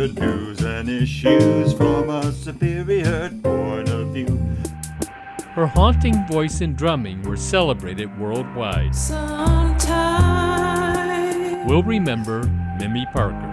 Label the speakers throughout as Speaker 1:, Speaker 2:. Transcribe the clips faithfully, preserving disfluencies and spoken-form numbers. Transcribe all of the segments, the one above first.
Speaker 1: neighborhood news and issues from a superior point of view.
Speaker 2: Her haunting voice and drumming were celebrated worldwide.
Speaker 3: Sometime
Speaker 2: We'll remember Mimi Parker.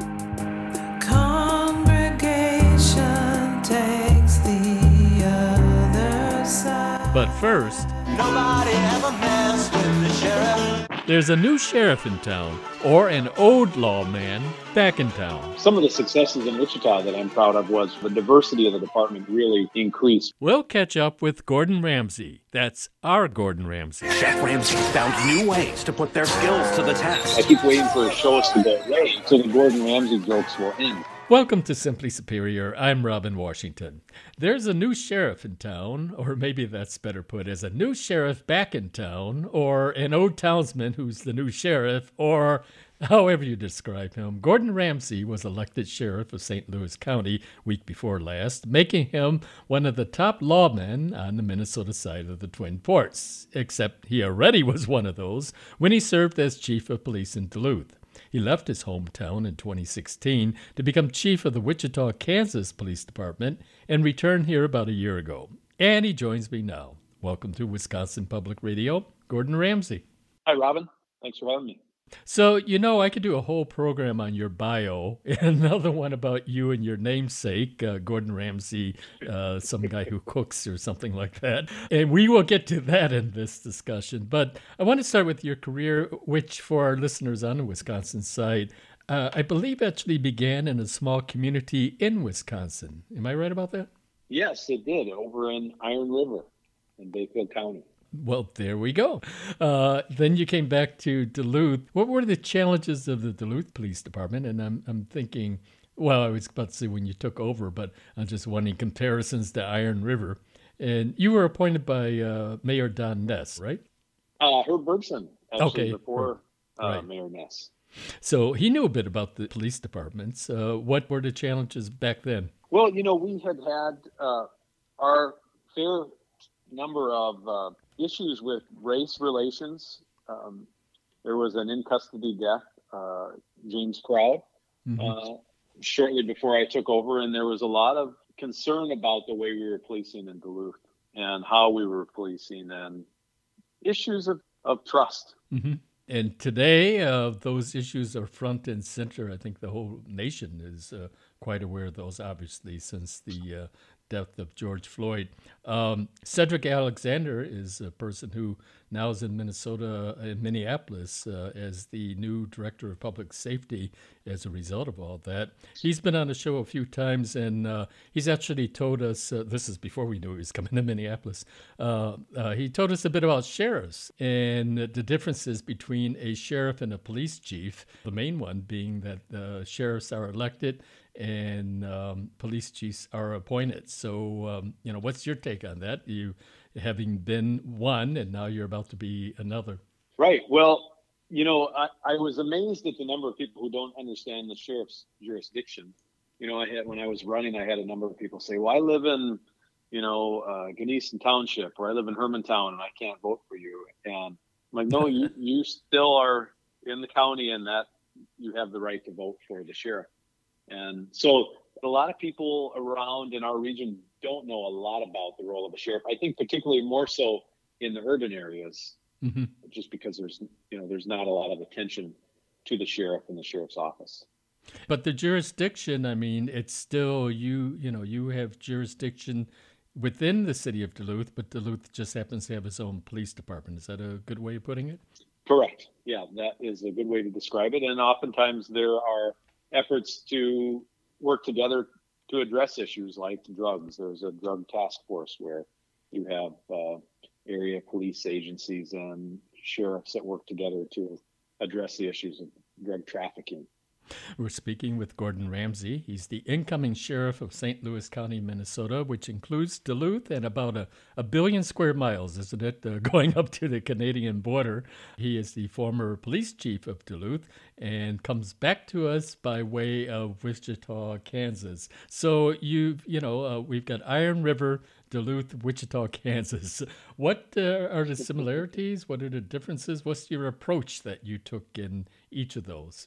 Speaker 3: congregation takes the other side.
Speaker 2: But first,
Speaker 4: Nobody ever messed with the sheriff.
Speaker 2: there's a new sheriff in town, or an old lawman back in town.
Speaker 5: Some of the successes in Wichita that I'm proud of was the diversity of the department really increased.
Speaker 2: We'll catch up with Gordon Ramsay. That's our Gordon Ramsay.
Speaker 6: Chef Ramsay found new ways to put their skills to the test.
Speaker 5: I keep waiting for shows to go away so the Gordon Ramsay jokes will end.
Speaker 2: Welcome to Simply Superior. I'm Robin Washington. There's a new sheriff in town, or maybe that's better put as a new sheriff back in town, or an old townsman who's the new sheriff, or however you describe him. Gordon Ramsay was elected sheriff of Saint Louis County week before last, making him one of the top lawmen on the Minnesota side of the Twin Ports, except he already was one of those when he served as chief of police in Duluth. He left his hometown in twenty sixteen to become chief of the Wichita, Kansas Police Department and returned here about a year ago. And he joins me now. Welcome to Wisconsin Public Radio, Gordon Ramsay.
Speaker 5: Hi, Robin. Thanks for having me.
Speaker 2: So, you know, I could do a whole program on your bio and another one about you and your namesake, uh, Gordon Ramsay, uh, some guy who cooks or something like that. And we will get to that in this discussion. But I want to start with your career, which for our listeners on the Wisconsin side, uh, I believe actually began in a small community in Wisconsin. Am I right about that?
Speaker 5: Yes, it did, over in Iron River in Bayfield County.
Speaker 2: Well, there we go. Uh, then you came back to Duluth. What were the challenges of the Duluth Police Department? And I'm I'm thinking, well, I was about to say when you took over, but I'm just wanting comparisons to Iron River. And you were appointed by uh, Mayor Don Ness, right?
Speaker 5: Uh, Herb Bergson, actually,
Speaker 2: Okay.
Speaker 5: before uh,
Speaker 2: Right.
Speaker 5: Mayor Ness.
Speaker 2: So he knew a bit about the police departments. Uh, what were the challenges back then?
Speaker 5: Well, you know, we had had uh, our fair number of uh, issues with race relations. Um, there was an in-custody death, uh, James Crowd,
Speaker 2: Mhm.
Speaker 5: uh, shortly before I took over, and there was a lot of concern about the way we were policing in Duluth and how we were policing and issues of, of trust.
Speaker 2: hmm And today, uh, those issues are front and center. I think the whole nation is uh, quite aware of those, obviously, since the uh, death of George Floyd. Um, Cedric Alexander is a person who now is in Minnesota, in Minneapolis, uh, as the new director of public safety as a result of all that. He's been on the show a few times, and uh, he's actually told us, uh, this is before we knew he was coming to Minneapolis, uh, uh, he told us a bit about sheriffs and the differences between a sheriff and a police chief, the main one being that uh, sheriffs are elected and um, police chiefs are appointed. So, um, you know, what's your take on that? You having been one and now you're about to be another.
Speaker 5: Right. Well, you know, I, I was amazed at the number of people who don't understand the sheriff's jurisdiction. You know, I had, when I was running, I had a number of people say, well, I live in, you know, uh, Gunnison Township, or I live in Hermantown and I can't vote for you. And I'm like, no, you, you still are in the county and that you have the right to vote for the sheriff. And so a lot of people around in our region don't know a lot about the role of a sheriff. I think particularly more so in the urban areas,
Speaker 2: Mm-hmm.
Speaker 5: just because there's, you know, there's not a lot of attention to the sheriff and the sheriff's office.
Speaker 2: But the jurisdiction, I mean, it's still, you, you know, you have jurisdiction within the city of Duluth, but Duluth just happens to have its own police department. Is that a good way of putting it?
Speaker 5: Correct. Yeah, that is a good way to describe it. And oftentimes there are efforts to work together to address issues like drugs. There's a drug task force where you have uh, area police agencies and sheriffs that work together to address the issues of drug trafficking.
Speaker 2: We're speaking with Gordon Ramsay. He's the incoming sheriff of Saint Louis County, Minnesota, which includes Duluth and about a, a billion square miles, isn't it, uh, going up to the Canadian border. He is the former police chief of Duluth and comes back to us by way of Wichita, Kansas. So you've, you know, uh, we've got Iron River, Duluth, Wichita, Kansas. What uh, are the similarities? What are the differences? What's your approach that you took in each of those?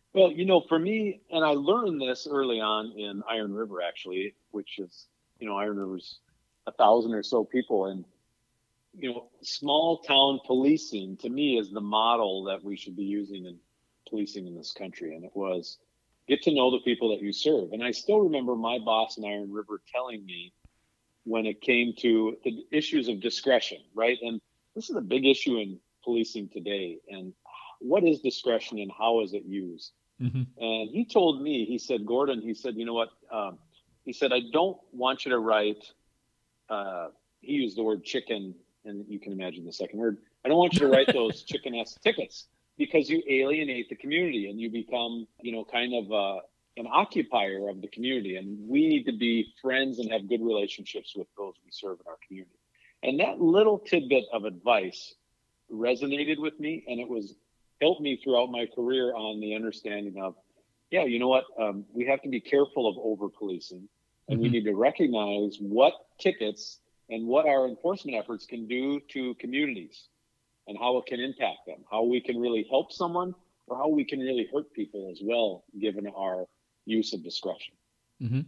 Speaker 5: Well, you know, for me, and I learned this early on in Iron River, actually, which is, you know, Iron River's a thousand or so people. And, you know, small town policing to me is the model that we should be using in policing in this country. And it was get to know the people that you serve. And I still remember my boss in Iron River telling me when it came to the issues of discretion, right? And this is a big issue in policing today. And what is discretion and how is it used? Mm-hmm. And he told me, he said, Gordon, he said, you know what? Um, he said, I don't want you to write, uh, he used the word chicken, and you can imagine the second word. I don't want you to write those chicken-esque tickets because you alienate the community and you become, you know, kind of uh, an occupier of the community. And we need to be friends and have good relationships with those we serve in our community. And that little tidbit of advice resonated with me, and it was helped me throughout my career on the understanding of, yeah, you know what, um, we have to be careful of over-policing, and mm-hmm. we need to recognize what tickets and what our enforcement efforts can do to communities and how it can impact them, how we can really help someone or how we can really hurt people as well, given our use of discretion.
Speaker 2: Mm-hmm.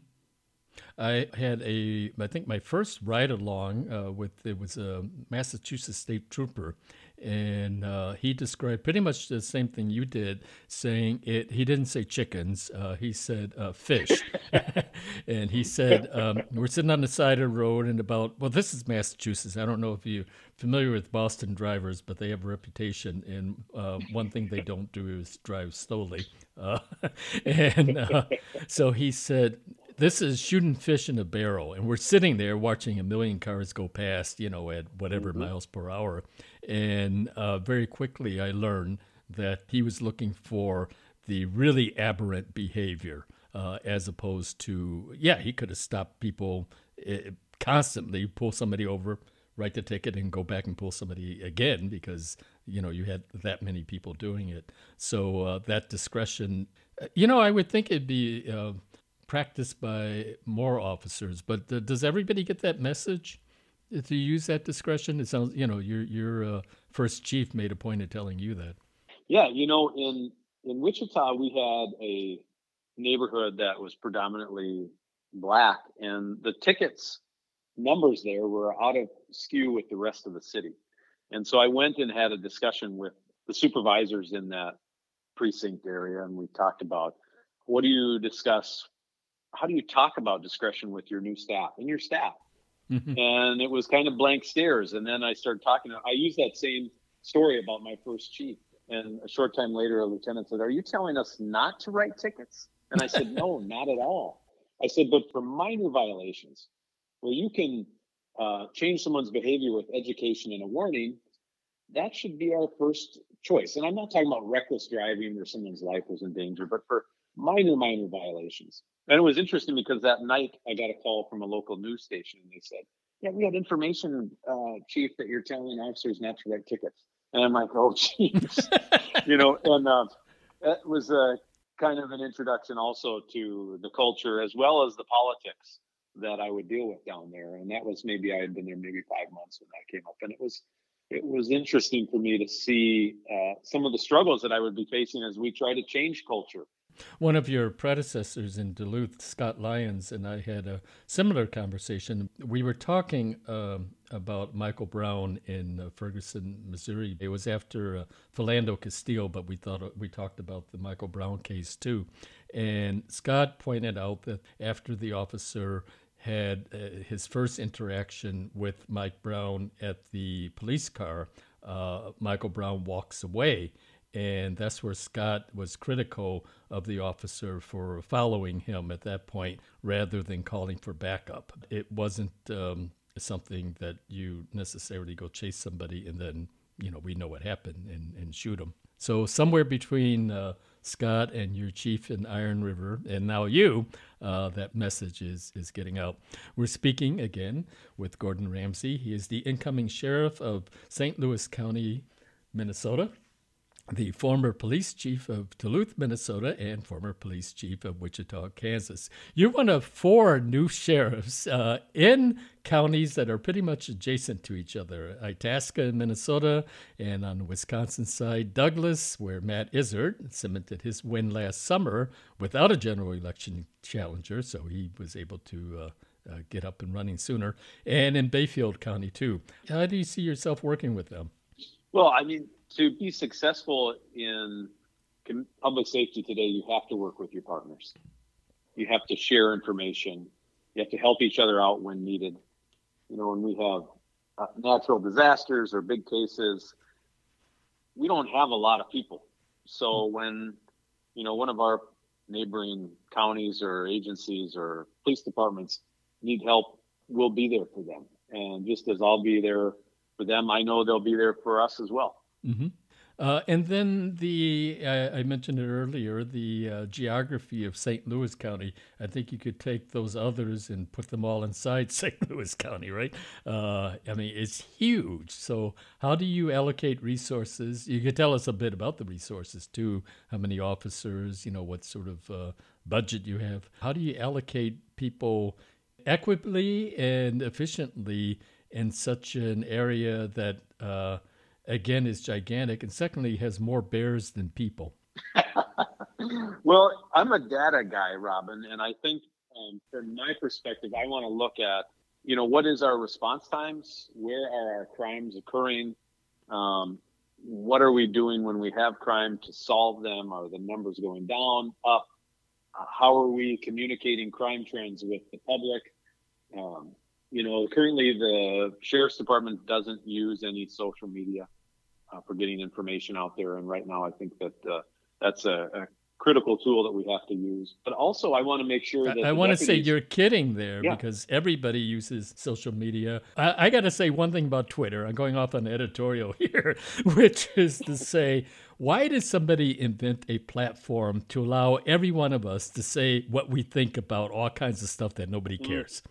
Speaker 2: I had a, I think my first ride along uh, with, it was a Massachusetts state trooper, and uh, he described pretty much the same thing you did, saying it, he didn't say chickens, uh, he said uh, fish. And he said, um, we're sitting on the side of the road and about, well, this is Massachusetts. I don't know if you're familiar with Boston drivers, but they have a reputation, and uh, one thing they don't do is drive slowly. Uh, and uh, so he said, this is shooting fish in a barrel, and we're sitting there watching a million cars go past, you know, at whatever mm-hmm. miles per hour. And uh, very quickly I learned that he was looking for the really aberrant behavior uh, as opposed to, yeah, he could have stopped people uh, constantly, pull somebody over, write the ticket, and go back and pull somebody again because, you know, you had that many people doing it. So uh, that discretion, you know, I would think it'd be uh, practiced by more officers, but uh, does everybody get that message to use that discretion? It sounds, you know, your your uh, first chief made a point of telling you that.
Speaker 5: Yeah, you know, in in Wichita, we had a neighborhood that was predominantly Black, and the tickets numbers there were out of skew with the rest of the city. And so I went and had a discussion with the supervisors in that precinct area, and we talked about, what do you discuss? How do you talk about discretion with your new staff and your staff? Mm-hmm. And it was kind of blank stares. And then I started talking. I used that same story about my first chief. And a short time later, a lieutenant said, are you telling us not to write tickets? And I said, no, not at all. I said, but for minor violations, where you can uh, change someone's behavior with education and a warning, that should be our first choice. And I'm not talking about reckless driving where someone's life was in danger, but for minor, minor violations. And it was interesting because that night I got a call from a local news station, and they said, yeah, we had information, uh, Chief, that you're telling officers not to write tickets. And I'm like, oh, geez. you know, and uh, that was a kind of an introduction also to the culture as well as the politics that I would deal with down there. And that was maybe I had been there maybe five months when that came up. And it was it was interesting for me to see uh, some of the struggles that I would be facing as we try to change culture.
Speaker 2: One of your predecessors in Duluth, Scott Lyons, and I had a similar conversation. We were talking um, about Michael Brown in uh, Ferguson, Missouri. It was after uh, Philando Castile, but we thought we talked about the Michael Brown case too. And Scott pointed out that after the officer had uh, his first interaction with Mike Brown at the police car, uh, Michael Brown walks away. And that's where Scott was critical of the officer for following him at that point rather than calling for backup. It wasn't um, something that you necessarily go chase somebody and then, you know, we know what happened and, and shoot them. So somewhere between uh, Scott and your chief in Iron River and now you, uh, that message is, is getting out. We're speaking again with Gordon Ramsay. He is the incoming sheriff of Saint Louis County, Minnesota. the former police chief of Duluth, Minnesota, and former police chief of Wichita, Kansas. You're one of four new sheriffs uh, in counties that are pretty much adjacent to each other. Itasca in Minnesota, and on the Wisconsin side, Douglas, where Matt Izzard cemented his win last summer without a general election challenger, so he was able to uh, uh, get up and running sooner, and in Bayfield County, too. How do you see yourself working with them?
Speaker 5: Well, I mean, to be successful in com- public safety today, you have to work with your partners. You have to share information. You have to help each other out when needed. You know, when we have uh, natural disasters or big cases, we don't have a lot of people. So when, you know, one of our neighboring counties or agencies or police departments need help, we'll be there for them. And just as I'll be there for them, I know they'll be there for us as well.
Speaker 2: Mm-hmm. Uh, and then the, uh, I mentioned it earlier, the uh, geography of Saint Louis County. I think you could take those others and put them all inside Saint Louis County, right? Uh, I mean, it's huge. So how do you allocate resources? You could tell us a bit about the resources too, how many officers, you know, what sort of uh, budget you have. How do you allocate people equitably and efficiently in such an area that, uh, again, is gigantic, and secondly, has more bears than people?
Speaker 5: Well, I'm a data guy, Robin, and I think um, from my perspective, I want to look at, you know, what is our response times? Where are our crimes occurring? Um, what are we doing when we have crime to solve them? Are the numbers going down, up? Uh, how are we communicating crime trends with the public? Um, you know, currently the Sheriff's Department doesn't use any social media uh, for getting information out there. And right now, I think that uh, that's a, a critical tool that we have to use. But also, I want to make sure that
Speaker 2: I, I want to say you're kidding there, yeah. Because everybody uses social media. I, I got to say one thing about Twitter. I'm going off on editorial here, which is to say, why does somebody invent a platform to allow every one of us to say what we think about all kinds of stuff that nobody cares?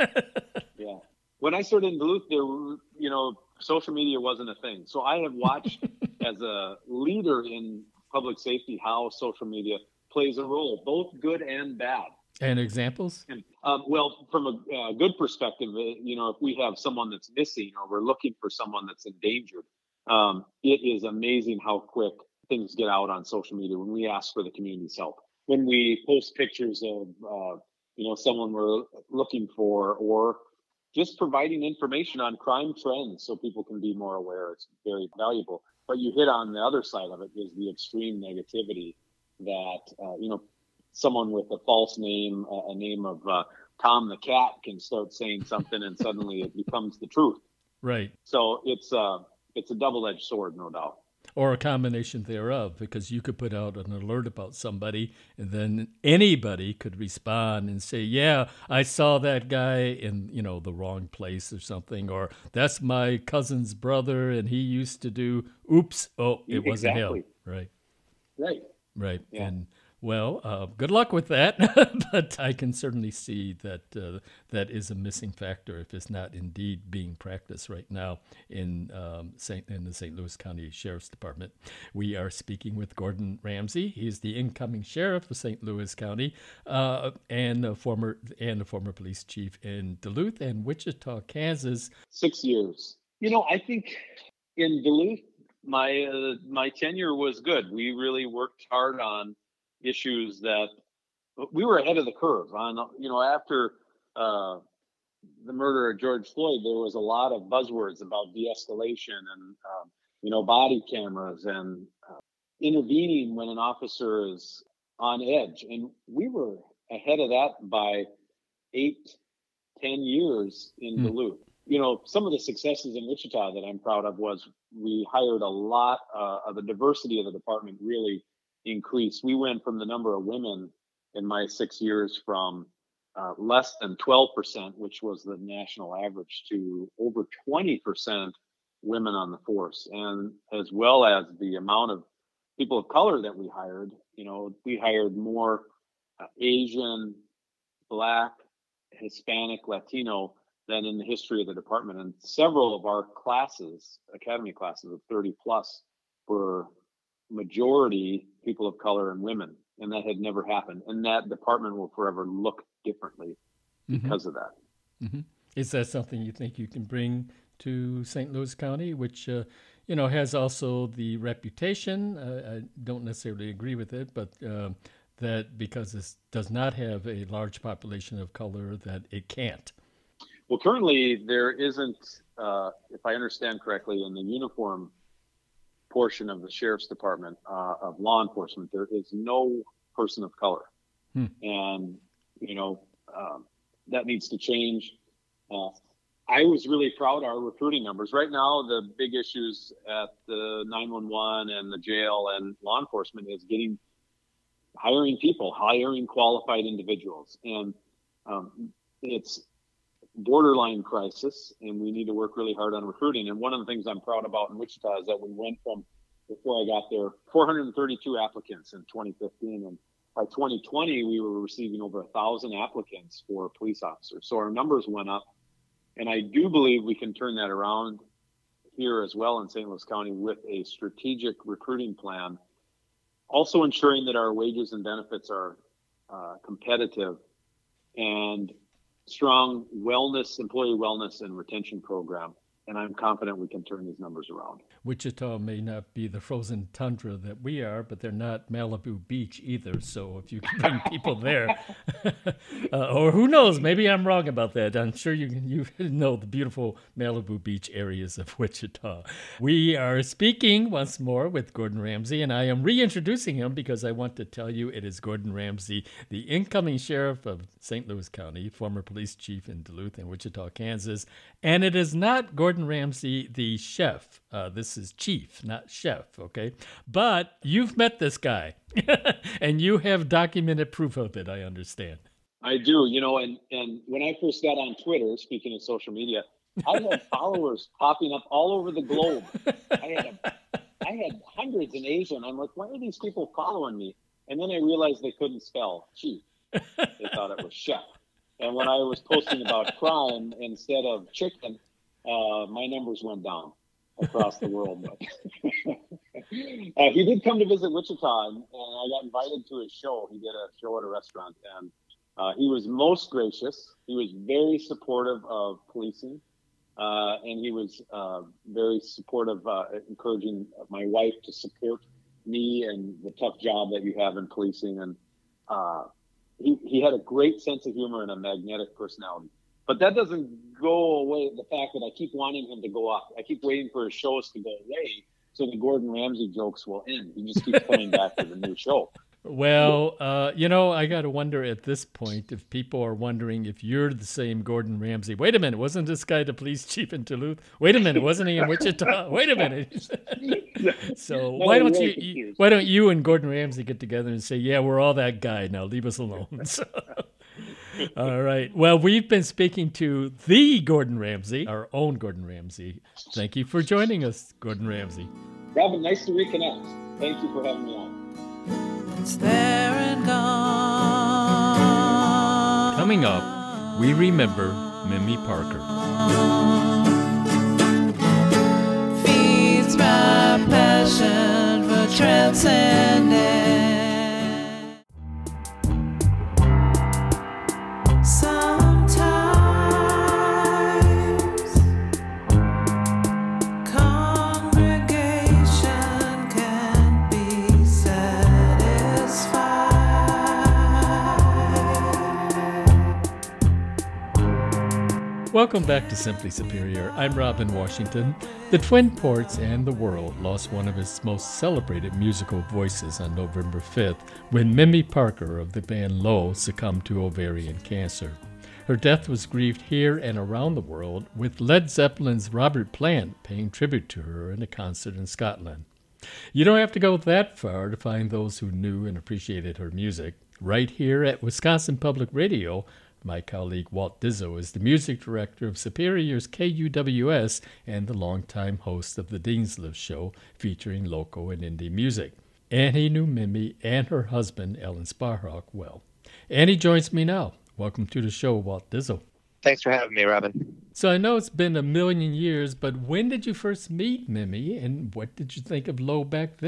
Speaker 5: Yeah. When I started in Duluth, there, were, you know, social media wasn't a thing. So I have watched as a leader in public safety how social media plays a role, both good and bad.
Speaker 2: And examples?
Speaker 5: And, um, well, from a uh, good perspective, uh, you know, if we have someone that's missing or we're looking for someone that's endangered, um, it is amazing how quick things get out on social media when we ask for the community's help. When we post pictures of, uh, you know, someone we're looking for, or just providing information on crime trends so people can be more aware, it's very valuable. But you hit on the other side of it is the extreme negativity that, uh, you know, someone with a false name, uh, a name of uh, Tom the Cat can start saying something and suddenly it becomes the truth.
Speaker 2: Right.
Speaker 5: So it's, uh, it's a double-edged sword, no doubt.
Speaker 2: Or a combination thereof, because you could put out an alert about somebody and then anybody could respond and say, yeah, I saw that guy in, you know, the wrong place or something, or that's my cousin's brother and he used to do, oops, oh, it wasn't
Speaker 5: exactly.
Speaker 2: him. Right.
Speaker 5: Right.
Speaker 2: Right.
Speaker 5: Yeah.
Speaker 2: And well, uh, good luck with that, but I can certainly see that uh, that is a missing factor if it's not indeed being practiced right now in um, Saint in the Saint Louis County Sheriff's Department. We are speaking with Gordon Ramsey. He's the incoming sheriff of Saint Louis County uh, and a former and a former police chief in Duluth and Wichita, Kansas.
Speaker 5: Six years. You know, I think in Duluth, my uh, my tenure was good. We really worked hard on issues that we were ahead of the curve on. You know, after uh, the murder of George Floyd, there was a lot of buzzwords about de-escalation and, um, you know, body cameras and uh, intervening when an officer is on edge. And we were ahead of that by eight, ten years in mm. Duluth. You know, some of the successes in Wichita that I'm proud of was we hired a lot uh, of the diversity of the department really increase. We went from the number of women in my six years from uh, less than twelve percent, which was the national average, to over twenty percent women on the force. And as well as the amount of people of color that we hired, you know, we hired more uh, Asian, Black, Hispanic, Latino than in the history of the department. And several of our classes, academy classes of thirty plus, were majority people of color and women, and that had never happened. And that department will forever look differently because mm-hmm. of that.
Speaker 2: Mm-hmm. Is that something you think you can bring to Saint Louis County, which, uh, you know, has also the reputation, uh, I don't necessarily agree with it, but uh, that because it does not have a large population of color, that it can't?
Speaker 5: Well, currently there isn't, uh, if I understand correctly, in the uniform portion of the sheriff's department uh, of law enforcement, there is no person of color. Hmm. And, you know, um, that needs to change. Uh, I was really proud of our recruiting numbers. Right now, the big issues at the nine one one and the jail and law enforcement is getting, hiring people, hiring qualified individuals. And um, it's borderline crisis, and we need to work really hard on recruiting. And one of the things I'm proud about in Wichita is that we went from, before I got there, four hundred thirty-two applicants in twenty fifteen. And by twenty twenty, we were receiving over a thousand applicants for police officers. So our numbers went up. And I do believe we can turn that around here as well in Saint Louis County with a strategic recruiting plan, also ensuring that our wages and benefits are uh, competitive, and strong wellness, employee wellness and retention program. And I'm confident we can turn these numbers around.
Speaker 2: Wichita may not be the frozen tundra that we are, but they're not Malibu Beach either. So if you can bring people there, uh, or who knows, maybe I'm wrong about that. I'm sure you you know the beautiful Malibu Beach areas of Wichita. We are speaking once more with Gordon Ramsay, and I am reintroducing him because I want to tell you it is Gordon Ramsay, the incoming sheriff of Saint Louis County, former police chief in Duluth and Wichita, Kansas. And it is not Gordon Ramsay, the chef. Uh, this is chief, not chef, okay? But you've met this guy, and you have documented proof of it, I understand.
Speaker 5: I do, you know, and, and when I first got on Twitter, speaking of social media, I had followers popping up all over the globe. I had a, I had hundreds in Asia, and I'm like, why are these people following me? And then I realized they couldn't spell chief. They thought it was chef. And when I was posting about crime instead of chicken, uh, my numbers went down across the world. But uh, he did come to visit Wichita, and, and I got invited to his show. He did a show at a restaurant, and uh, he was most gracious. He was very supportive of policing, uh, and he was uh, very supportive, uh, encouraging my wife to support me and the tough job that you have in policing. And uh, He, he had a great sense of humor and a magnetic personality. But that doesn't go away the fact that I keep wanting him to go up. I keep waiting for his shows to go away so the Gordon Ramsay jokes will end. He just keeps coming back to the new show.
Speaker 2: Well, uh, you know, I got to wonder at this point if people are wondering if you're the same Gordon Ramsay. Wait a minute, wasn't this guy the police chief in Duluth? Wait a minute, wasn't he in Wichita? Wait a minute. So why don't you, you why don't you and Gordon Ramsay get together and say, yeah, we're all that guy now, leave us alone. So, all right. Well, we've been speaking to the Gordon Ramsay, our own Gordon Ramsay. Thank you for joining us, Gordon Ramsay.
Speaker 5: Robin, nice to reconnect. Thank you for having me on.
Speaker 3: It's there and gone.
Speaker 2: Coming up, we remember Mimi Parker.
Speaker 3: Feeds my passion for transcendence. Sometimes congregation can't be satisfied.
Speaker 2: Welcome back to Simply Superior. I'm Robin Washington. The Twin Ports and the world lost one of its most celebrated musical voices on November fifth when Mimi Parker of the band Low succumbed to ovarian cancer. Her death was grieved here and around the world, with Led Zeppelin's Robert Plant paying tribute to her in a concert in Scotland. You don't have to go that far to find those who knew and appreciated her music. Right here at Wisconsin Public Radio, my colleague Walt Dizzo is the music director of Superior's K U W S and the longtime host of the Dean's List Show, featuring local and indie music. And he knew Mimi and her husband, Ellen Sparhawk, well. And he joins me now. Welcome to the show, Walt Dizzo.
Speaker 7: Thanks for having me, Robin.
Speaker 2: So I know it's been a million years, but when did you first meet Mimi, and what did you think of Low back then?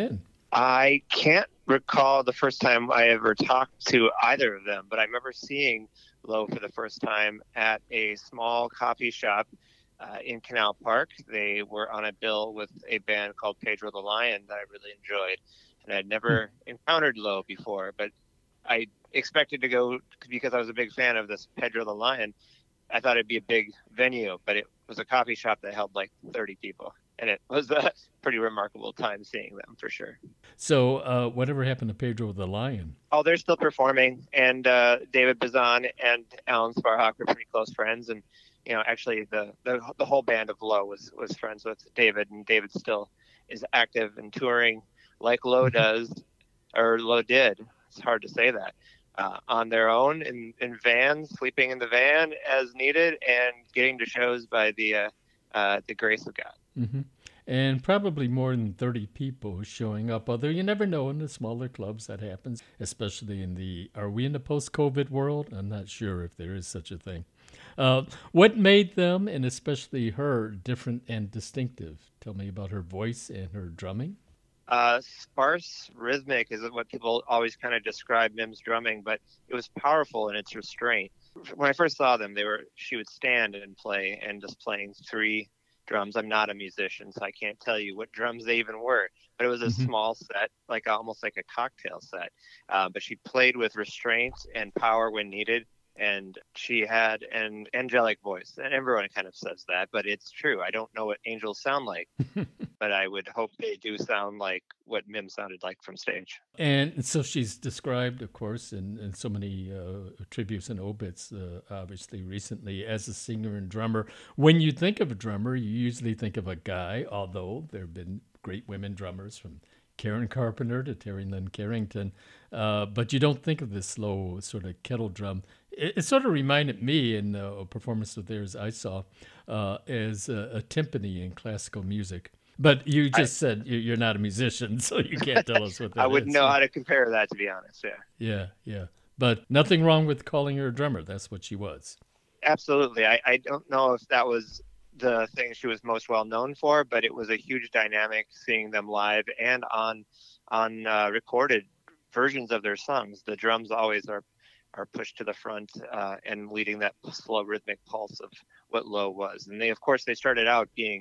Speaker 7: I can't recall the first time I ever talked to either of them, but I remember seeing Low for the first time at a small coffee shop uh, in Canal Park. They were on a bill with a band called Pedro the Lion that I really enjoyed, and I'd never encountered Low before, but I expected to go because I was a big fan of this Pedro the Lion. I thought it'd be a big venue, but it was a coffee shop that held like thirty people. And it was a pretty remarkable time seeing them, for sure.
Speaker 2: So uh, whatever happened to Pedro the Lion?
Speaker 7: Oh, they're still performing. And uh, David Bazan and Alan Sparhawk were pretty close friends. And, you know, actually the, the, the whole band of Low was, was friends with David. And David still is active and touring like Low does, or Low did. It's hard to say that. Uh, on their own, in, in vans, sleeping in the van as needed, and getting to shows by the uh, uh, the grace of God.
Speaker 2: Mm-hmm. And probably more than thirty people showing up, although you never know in the smaller clubs that happens, especially in the, are we in the post-COVID world? I'm not sure if there is such a thing. Uh, what made them, and especially her, different and distinctive? Tell me about her voice and her drumming.
Speaker 7: Uh, sparse rhythmic is what people always kind of describe Mim's drumming, but it was powerful in its restraint. When I first saw them, they were she would stand and play, and just playing three drums. I'm not a musician, so I can't tell you what drums they even were, but it was a mm-hmm. small set, like almost like a cocktail set. Uh, but she played with restraint and power when needed, and she had an angelic voice. And everyone kind of says that, but it's true. I don't know what angels sound like, but I would hope they do sound like what Mim sounded like from stage.
Speaker 2: And so she's described, of course, in, in so many uh, tributes and obits, uh, obviously recently, as a singer and drummer. When you think of a drummer, you usually think of a guy, although there have been great women drummers from Karen Carpenter to Terry Lynn Carrington, uh, but you don't think of this slow sort of kettle drum. It, it sort of reminded me in a performance of theirs I saw uh, as a, a timpani in classical music. But you just I, said you're not a musician, so you can't tell us what that is.
Speaker 7: I wouldn't
Speaker 2: is.
Speaker 7: know how to compare that, to be honest, yeah.
Speaker 2: Yeah, yeah. But nothing wrong with calling her a drummer. That's what she was.
Speaker 7: Absolutely. I, I don't know if that was the thing she was most well known for, but it was a huge dynamic seeing them live and on on uh, recorded versions of their songs. The drums always are are pushed to the front uh, and leading that slow rhythmic pulse of what Low was. And they, of course, they started out being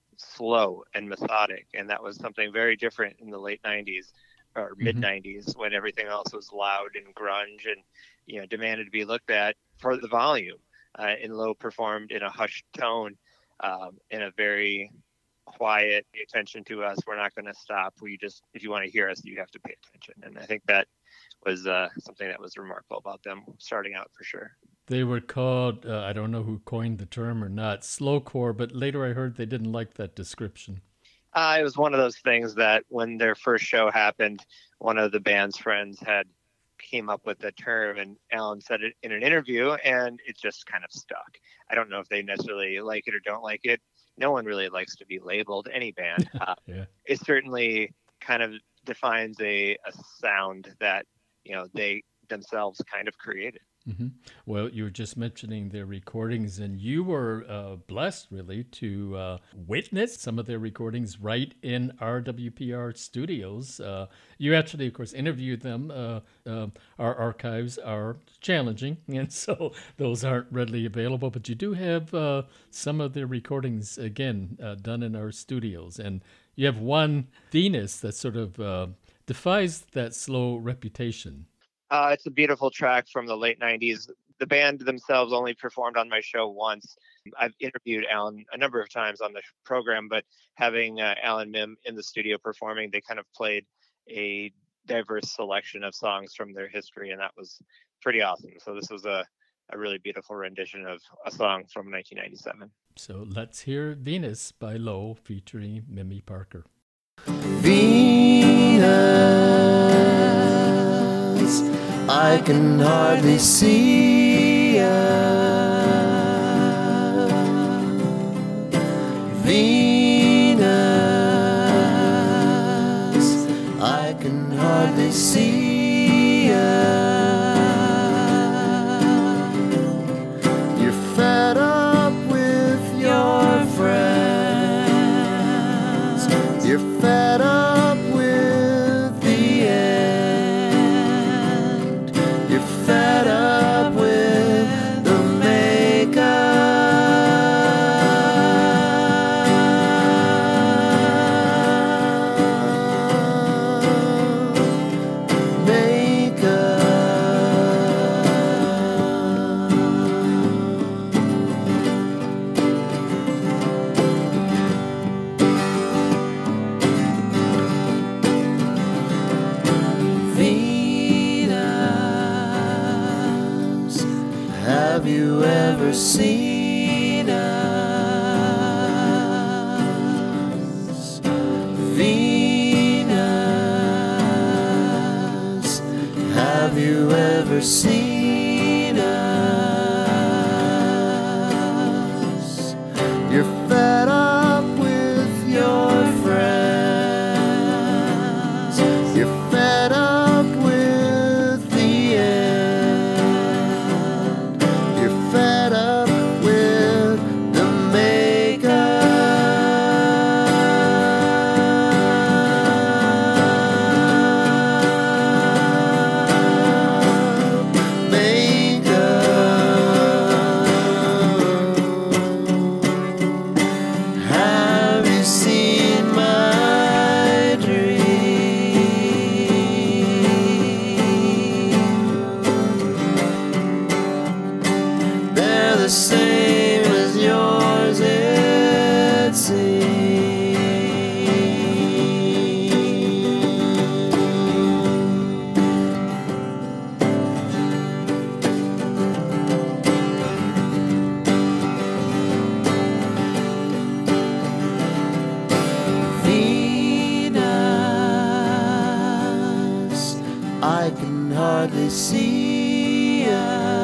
Speaker 7: slow and methodic, and that was something very different in the late nineties or mid nineties mm-hmm. when everything else was loud and grunge and, you know, demanded to be looked at for the volume. Uh, and Low performed in a hushed tone, um, in a very quiet, pay attention to us. We're not going to stop. We just, if you want to hear us, you have to pay attention. And I think that was uh, something that was remarkable about them starting out, for sure.
Speaker 2: They were called, uh, I don't know who coined the term or not, slowcore, but later I heard they didn't like that description.
Speaker 7: Uh, it was one of those things that when their first show happened, one of the band's friends had came up with the term, and Alan said it in an interview, and it just kind of stuck. I don't know if they necessarily like it or don't like it. No one really likes to be labeled, any band. Uh, yeah. It certainly kind of defines a, a sound that, you know, they themselves kind of created.
Speaker 2: Mm-hmm. Well, you were just mentioning their recordings, and you were uh, blessed, really, to uh, witness some of their recordings right in R W P R studios. Uh, you actually, of course, interviewed them. Uh, uh, our archives are challenging, and so those aren't readily available, but you do have uh, some of their recordings, again, uh, done in our studios. And you have one, Venus, that sort of uh, defies that slow reputation.
Speaker 7: Uh, it's a beautiful track from the late nineties. The band themselves only performed on my show once. I've interviewed Alan a number of times on the program, but having uh, Alan Mim in the studio performing, they kind of played a diverse selection of songs from their history, and that was pretty awesome. So this was a, a really beautiful rendition of a song from nineteen ninety-seven.
Speaker 2: So let's hear Venus by Low featuring Mimi Parker.
Speaker 3: Venus, I can hardly see ya. Venus, I can hardly see ya. You're fed up with your friends. You're fed up with Have you ever seen us? Venus, have you ever seen us? You're fed up with your friends. You're fed up with the end. You're fed up with the makeup. Makeup. Have you seen my dreams? They're the same as yours, it Venus, I can hardly see ya.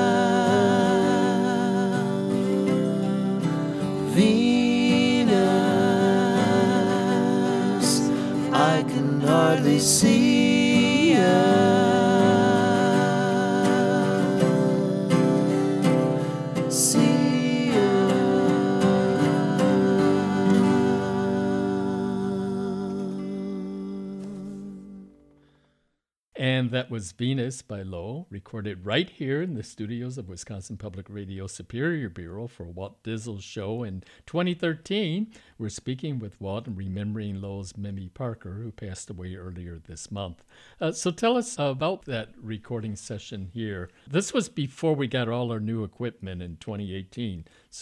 Speaker 3: Venus, I can hardly see ya. See
Speaker 2: And that was Venus by Low, recorded right here in the studios of Wisconsin Public Radio Superior Bureau for Walt Dizel's show in twenty thirteen. We're speaking with Walt and remembering Low's Mimi Parker, who passed away earlier this month. Uh, so tell us about that recording session here. This was before we got all our new equipment in twenty eighteen.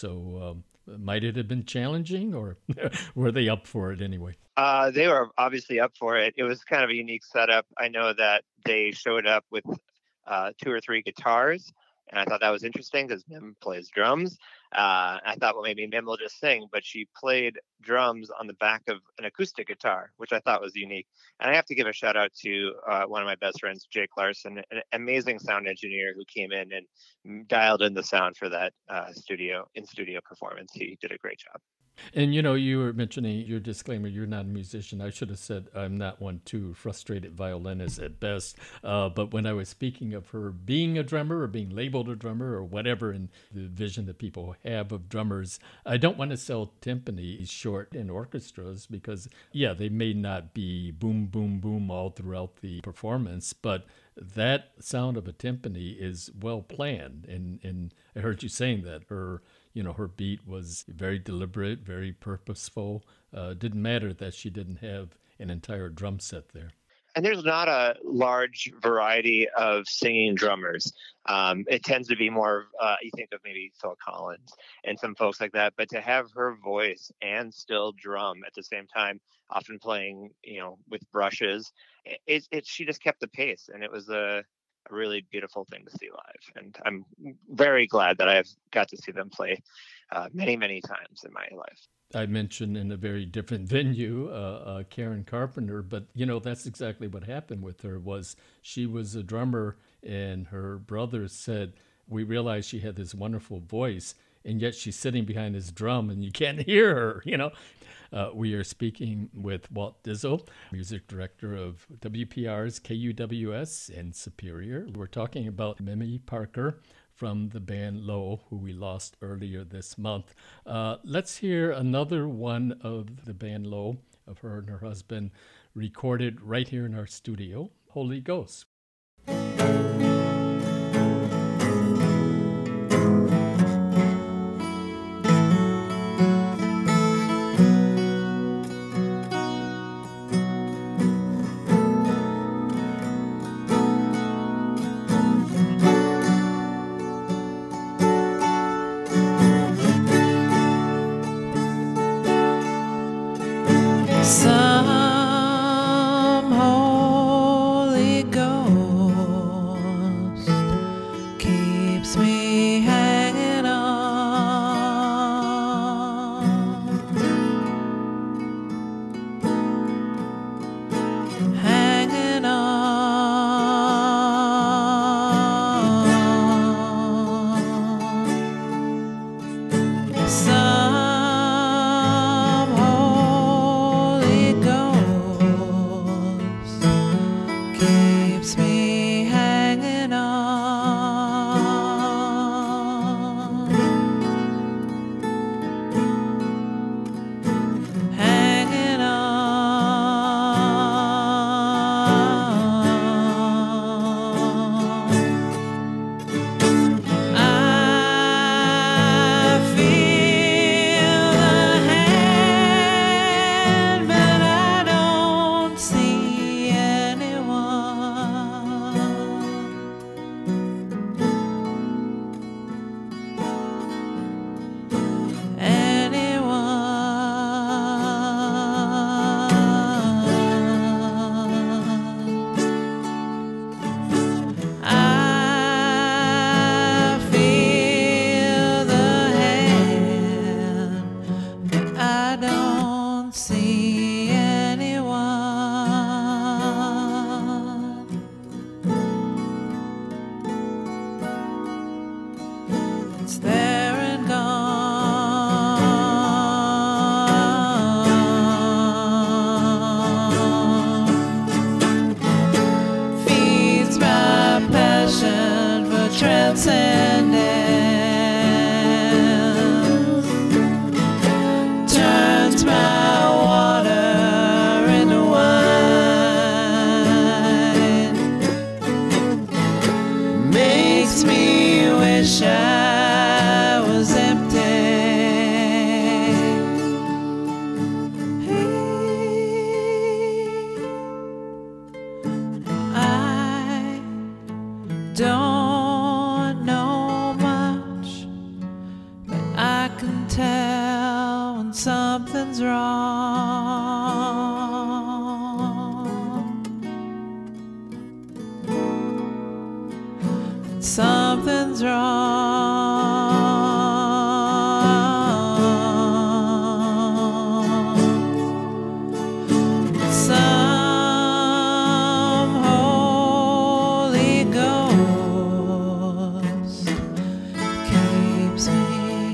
Speaker 2: So um, might it have been challenging, or were they up for it anyway?
Speaker 7: Uh, they were obviously up for it. It was kind of a unique setup. I know that they showed up with uh, two or three guitars, and I thought that was interesting because Mim plays drums. Uh, I thought, well, maybe Mim will just sing, but she played drums on the back of an acoustic guitar, which I thought was unique. And I have to give a shout out to uh, one of my best friends, Jake Larson, an amazing sound engineer who came in and dialed in the sound for that uh, studio in studio performance. He did a great job.
Speaker 2: And, you know, you were mentioning your disclaimer, you're not a musician. I should have said I'm not one too, frustrated violinist at best. Uh, but when I was speaking of her being a drummer or being labeled a drummer or whatever in the vision that people have of drummers, I don't want to sell timpani short in orchestras because, yeah, they may not be boom, boom, boom all throughout the performance, but that sound of a timpani is well planned. And, and I heard you saying that her You know, her beat was very deliberate, very purposeful. Uh, didn't matter that she didn't have an entire drum set there.
Speaker 7: And there's not a large variety of singing drummers. Um, it tends to be more, uh, you think of maybe Phil Collins and some folks like that, but to have her voice and still drum at the same time, often playing, you know, with brushes, it, it she just kept the pace, and it was a, a really beautiful thing to see live. And I'm very glad that I've got to see them play uh, many, many times in my life.
Speaker 2: I mentioned in a very different venue, uh, uh, Karen Carpenter, but, you know, that's exactly what happened with her was she was a drummer, and her brother said, we realized she had this wonderful voice, and yet she's sitting behind this drum and you can't hear her, you know. Uh, we are speaking with Walt Dizel, music director of W P R's K U W S in Superior. We're talking about Mimi Parker from the band Low, who we lost earlier this month. Uh, let's hear another one of the band Low, of her and her husband, recorded right here in our studio, Holy Ghost.
Speaker 3: Some Holy Ghost It's there and gone. Feeds my passion for transcendence. Turns my water into wine. Makes me wish I was empty. I don't know much, but I can tell when something's wrong. When something's wrong. Some Holy Ghost keeps me.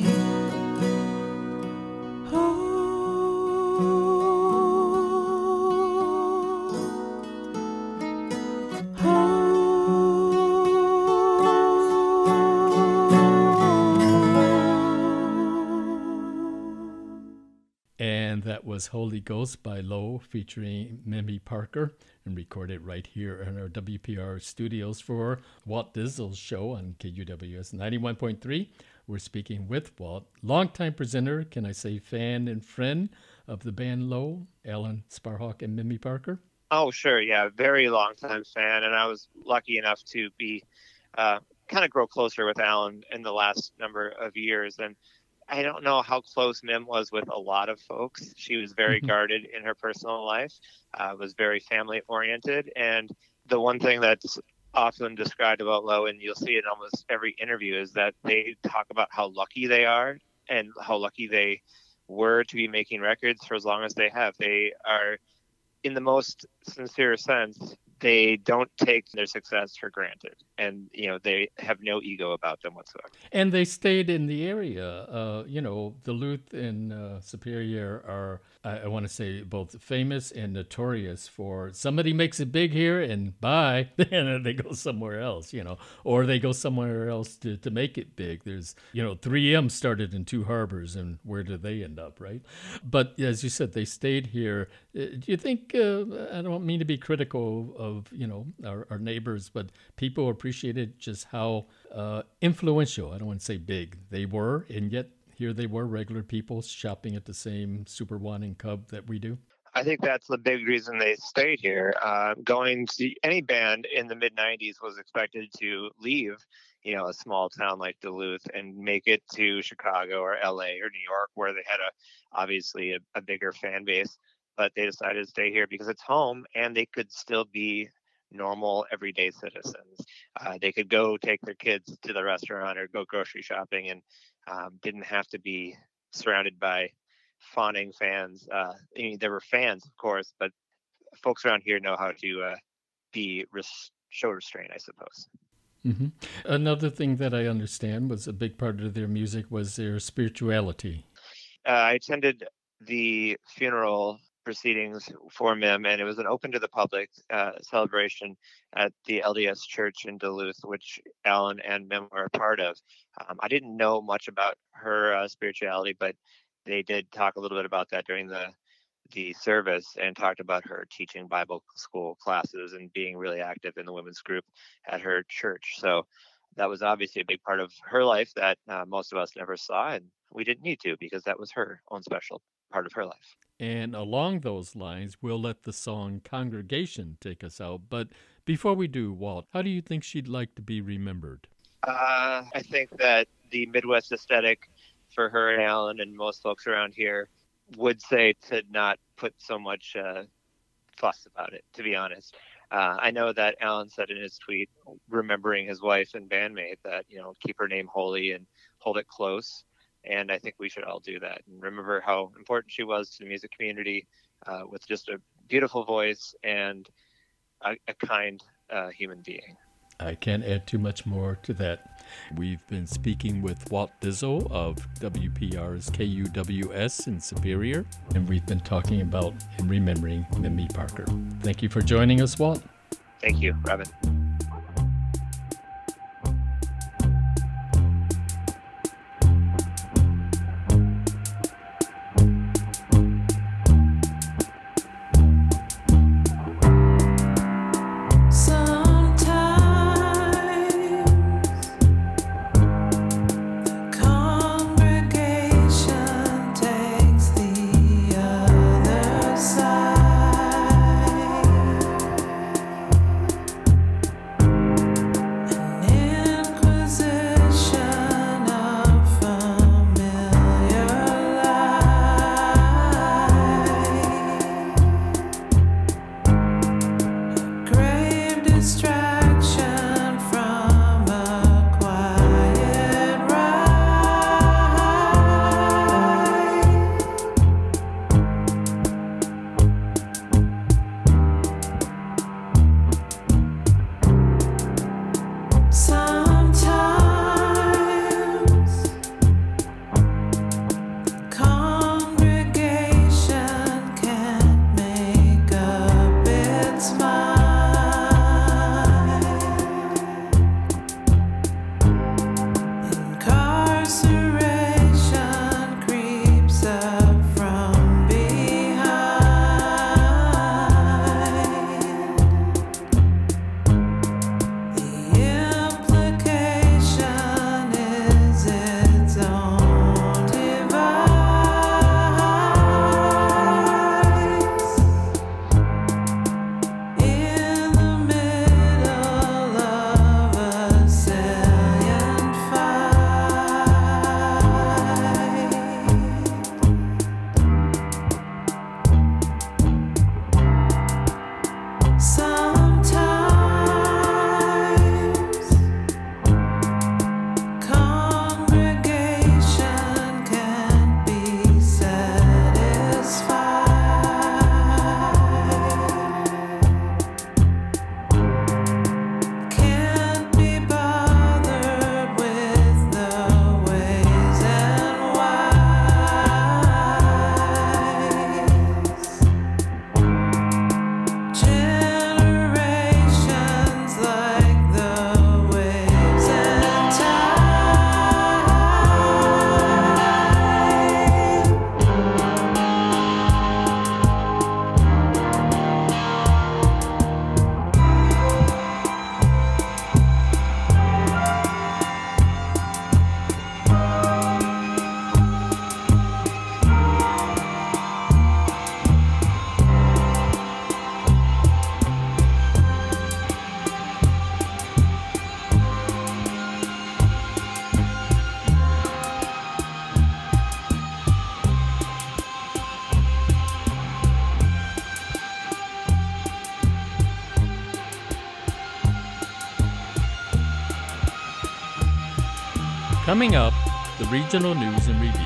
Speaker 2: And that was Holy Ghost by Low featuring Mimi Parker, and recorded right here in our W P R studios for Walt Dizel's show on K U W S ninety-one point three. We're speaking with Walt, longtime presenter, can I say fan and friend of the band Low, Alan Sparhawk and Mimi Parker.
Speaker 7: Oh, sure. Yeah. Very long time fan. And I was lucky enough to be uh, kind of grow closer with Alan in the last number of years. And I don't know how close Mim was with a lot of folks. She was very guarded in her personal life, uh, was very family oriented. And the one thing that's often described about Low, and you'll see it in almost every interview, is that they talk about how lucky they are and how lucky they were to be making records for as long as they have. They are, in the most sincere sense, they don't take their success for granted, and you know they have no ego about them whatsoever.
Speaker 2: And they stayed in the area. Uh, you know, Duluth and uh, Superior are, I, I want to say, both famous and notorious for somebody makes it big here and bye, and then they go somewhere else, you know, or they go somewhere else to, to make it big. There's, you know, three M started in Two Harbors, and where did they end up, right? But as you said, they stayed here. Uh, do you think, uh, I don't mean to be critical of, Of, you know, our, our neighbors, but people appreciated just how uh, influential, I don't want to say big, they were, and yet here they were, regular people shopping at the same Super One and Cub that we do?
Speaker 7: I think that's the big reason they stayed here. Uh, going to any band in the mid nineties was expected to leave, you know, a small town like Duluth and make it to Chicago or L A or New York, where they had a obviously a, a bigger fan base. But they decided to stay here because it's home and they could still be normal, everyday citizens. Uh, they could go take their kids to the restaurant or go grocery shopping and um, didn't have to be surrounded by fawning fans. Uh, I mean, there were fans, of course, but folks around here know how to uh, be res- show restraint, I suppose.
Speaker 2: Mm-hmm. Another thing that I understand was a big part of their music was their spirituality.
Speaker 7: Uh, I attended the funeral proceedings for Mim, and it was an open to the public uh, celebration at the L D S Church in Duluth, which Alan and Mim were a part of. Um, I didn't know much about her uh, spirituality, but they did talk a little bit about that during the the service and talked about her teaching Bible school classes and being really active in the women's group at her church. So that was obviously a big part of her life that uh, most of us never saw, and we didn't need to because that was her own special part of her life.
Speaker 2: And along those lines, we'll let the song Congregation take us out. But before we do, Walt, how do you think she'd like to be remembered?
Speaker 7: Uh, I think that the Midwest aesthetic for her and Alan and most folks around here would say to not put so much uh, fuss about it, to be honest. Uh, I know that Alan said in his tweet, remembering his wife and bandmate, that, you know, keep her name holy and hold it close. And I think we should all do that and remember how important she was to the music community uh, with just a beautiful voice and a, a kind uh, human being.
Speaker 2: I can't add too much more to that. We've been speaking with Walt Dizzle of W P R's K U W S in Superior, and we've been talking about and remembering Mimi Parker. Thank you for joining us, Walt.
Speaker 7: Thank you, Robin.
Speaker 2: Coming up, the regional news and review.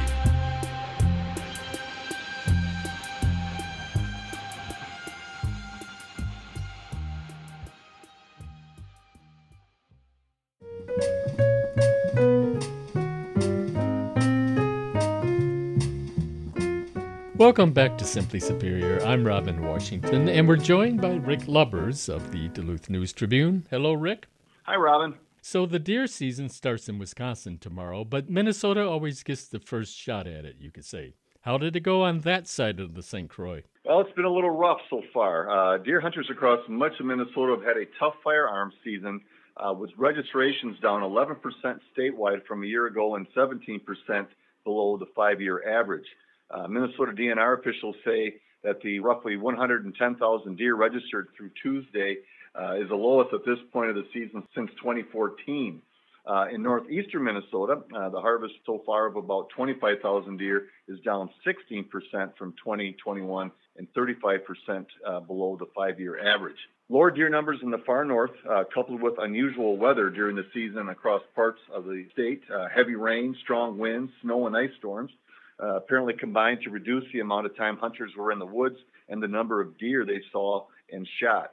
Speaker 2: Welcome back to Simply Superior. I'm Robin Washington, and we're joined by Rick Lubbers of the Duluth News Tribune. Hello, Rick.
Speaker 5: Hi, Robin.
Speaker 2: So the deer season starts in Wisconsin tomorrow, but Minnesota always gets the first shot at it, you could say. How did it go on that side of the Saint Croix?
Speaker 1: Well, it's been a little rough so far. Uh, deer hunters across much of Minnesota have had a tough firearms season, uh, with registrations down eleven percent statewide from a year ago and seventeen percent below the five-year average. Uh, Minnesota D N R officials say that the roughly one hundred ten thousand deer registered through Tuesday uh, is the lowest at this point of the season since twenty fourteen. Uh, in northeastern Minnesota, uh, the harvest so far of about twenty-five thousand deer is down sixteen percent from twenty twenty-one and thirty-five percent uh, below the five-year average. Lower deer numbers in the far north, uh, coupled with unusual weather during the season across parts of the state, uh, heavy rain, strong winds, snow, and ice storms, uh, apparently combined to reduce the amount of time hunters were in the woods and the number of deer they saw and shot.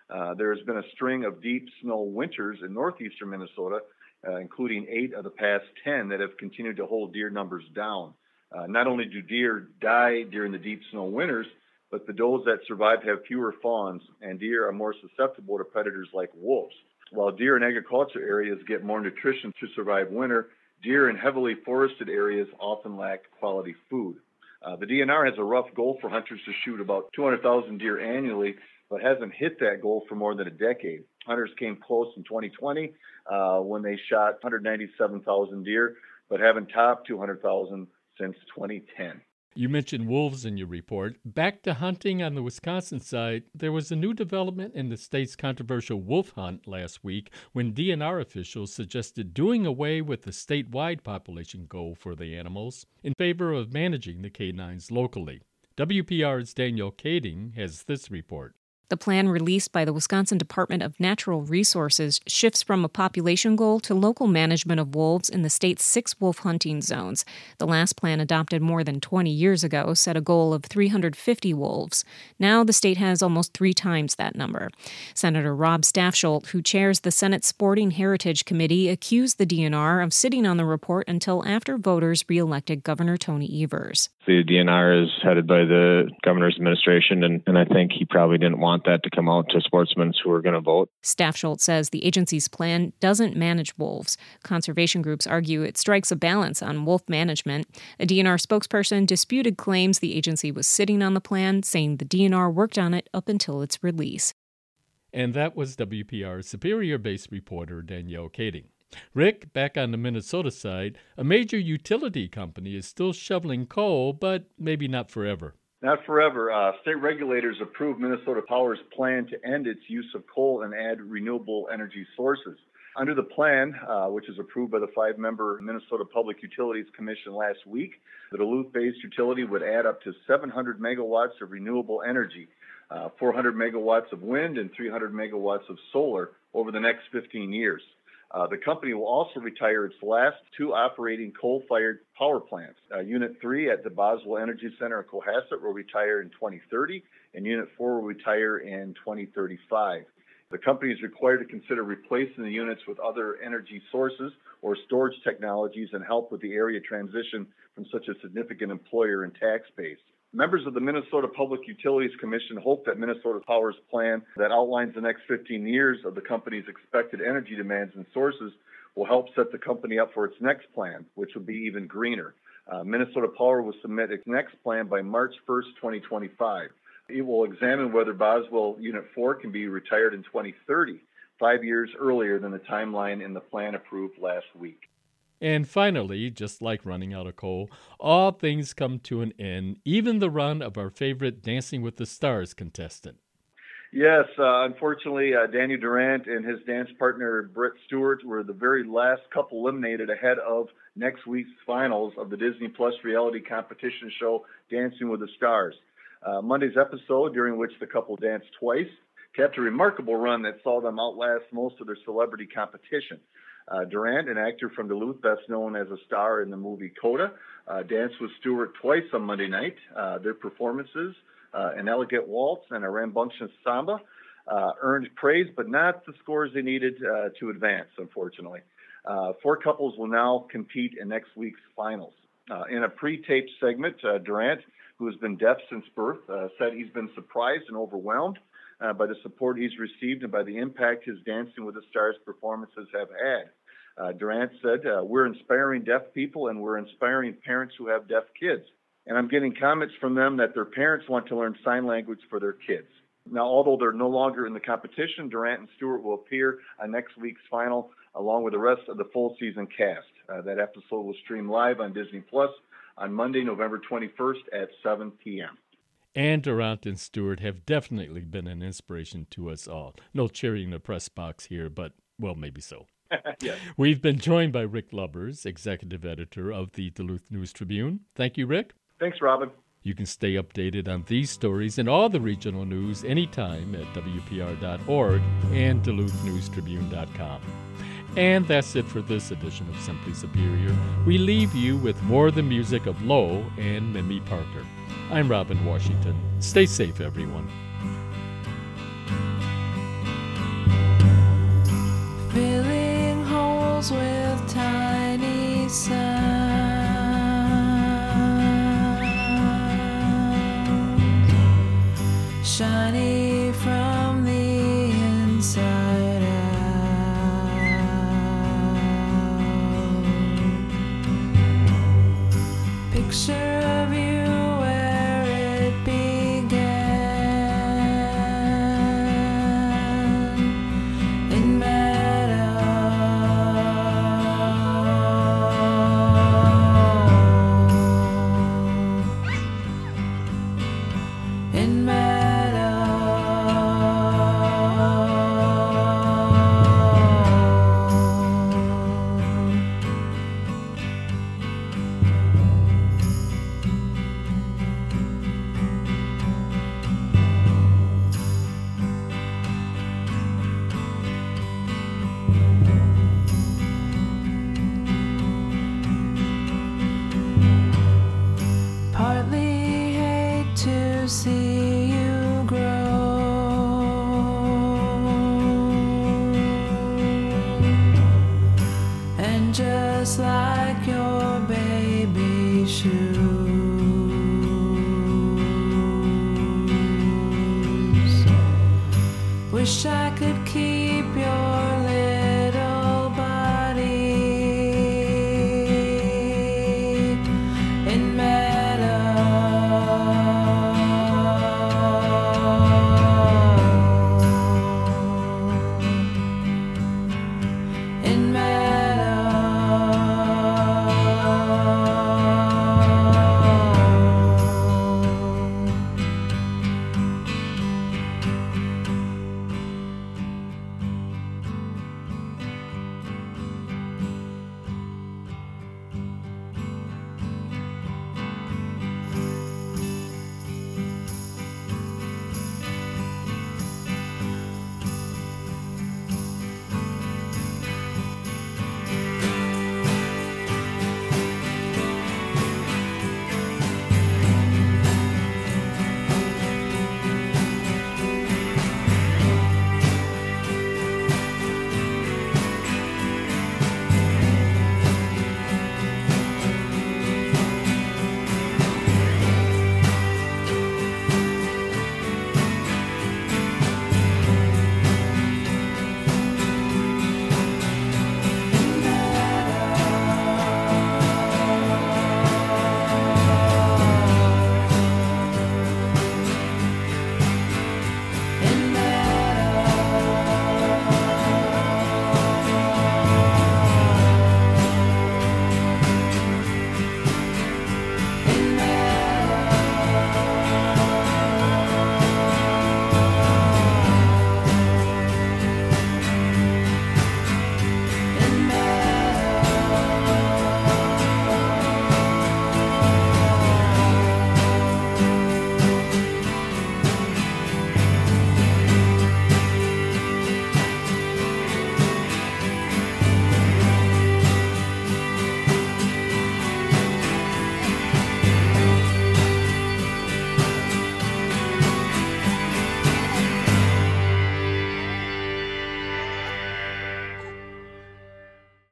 Speaker 1: Uh, there has been a string of deep snow winters in northeastern Minnesota, uh, including eight of the past ten that have continued to hold deer numbers down. Uh, not only do deer die during the deep snow winters, but the does that survive have fewer fawns, and deer are more susceptible to predators like wolves. While deer in agriculture areas get more nutrition to survive winter, deer in heavily forested areas often lack quality food. Uh, the D N R has a rough goal for hunters to shoot about two hundred thousand deer annually, but hasn't hit that goal for more than a decade. Hunters came close in twenty twenty uh, when they shot one hundred ninety-seven thousand deer, but haven't topped two hundred thousand since twenty ten.
Speaker 2: You mentioned wolves in your report. Back to hunting on the Wisconsin side, there was a new development in the state's controversial wolf hunt last week when D N R officials suggested doing away with the statewide population goal for the animals in favor of managing the canines locally. W P R's Danielle Kading has this report.
Speaker 8: The plan released by the Wisconsin Department of Natural Resources shifts from a population goal to local management of wolves in the state's six wolf hunting zones. The last plan, adopted more than twenty years ago, set a goal of three hundred fifty wolves. Now the state has almost three times that number. Senator Rob Staffsholt, who chairs the Senate Sporting Heritage Committee, accused the D N R of sitting on the report until after voters reelected Governor Tony Evers.
Speaker 9: The D N R is headed by the governor's administration, and, and I think he probably didn't want that to come out to sportsmen who are going to vote.
Speaker 8: Staffsholt says the agency's plan doesn't manage wolves. Conservation groups argue it strikes a balance on wolf management. A D N R spokesperson disputed claims the agency was sitting on the plan, saying the D N R worked on it up until its release.
Speaker 2: And that was W P R's Superior-based reporter Danielle Kading. Rick, back on the Minnesota side, a major utility company is still shoveling coal, but maybe not forever.
Speaker 1: Not forever. Uh, state regulators approved Minnesota Power's plan to end its use of coal and add renewable energy sources. Under the plan, uh, which is approved by the five-member Minnesota Public Utilities Commission last week, the Duluth-based utility would add up to seven hundred megawatts of renewable energy, uh, four hundred megawatts of wind, and three hundred megawatts of solar over the next fifteen years. Uh, the company will also retire its last two operating coal-fired power plants. Uh, Unit three at the Boswell Energy Center in Cohasset will retire in twenty thirty, and Unit four will retire in twenty thirty-five. The company is required to consider replacing the units with other energy sources or storage technologies and help with the area transition from such a significant employer and tax base. Members of the Minnesota Public Utilities Commission hope that Minnesota Power's plan that outlines the next fifteen years of the company's expected energy demands and sources will help set the company up for its next plan, which will be even greener. Uh, Minnesota Power will submit its next plan by March first, twenty twenty-five. It will examine whether Boswell Unit four can be retired in twenty thirty, five years earlier than the timeline in the plan approved last week.
Speaker 2: And finally, just like running out of coal, all things come to an end, even the run of our favorite Dancing with the Stars contestant.
Speaker 1: Yes, uh, unfortunately, uh, Daniel Durant and his dance partner, Britt Stewart, were the very last couple eliminated ahead of next week's finals of the Disney Plus reality competition show, Dancing with the Stars. Uh, Monday's episode, during which the couple danced twice, kept a remarkable run that saw them outlast most of their celebrity competition. Uh, Durant, an actor from Duluth, best known as a star in the movie Coda, uh, danced with Stewart twice on Monday night. Uh, their performances, uh, an elegant waltz and a rambunctious samba, uh, earned praise, but not the scores they needed uh, to advance, unfortunately. Uh, four couples will now compete in next week's finals. Uh, in a pre-taped segment, uh, Durant, who has been deaf since birth, uh, said he's been surprised and overwhelmed uh, by the support he's received and by the impact his Dancing with the Stars performances have had. Uh, Durant said, uh, we're inspiring deaf people and we're inspiring parents who have deaf kids. And I'm getting comments from them that their parents want to learn sign language for their kids. Now, although they're no longer in the competition, Durant and Stewart will appear on next week's final along with the rest of the full season cast. Uh, that episode will stream live on Disney Plus on Monday, November twenty-first at seven p.m.
Speaker 2: And Durant and Stewart have definitely been an inspiration to us all. No cheering in the press box here, but, well, maybe so.
Speaker 1: Yes.
Speaker 2: We've been joined by Rick Lubbers, executive editor of the Duluth News Tribune. Thank you, Rick.
Speaker 1: Thanks, Robin.
Speaker 2: You can stay updated on these stories and all the regional news anytime at W P R dot org and Duluth News Tribune dot com. And that's it for this edition of Simply Superior. We leave you with more of the music of Lowe and Mimi Parker. I'm Robin Washington. Stay safe, everyone.
Speaker 3: walls with tiny sounds, shiny from the inside out. Picture of you where it began, in meadow, in meadow, partly hate to see you grow, and just like your baby shoes, wish I could keep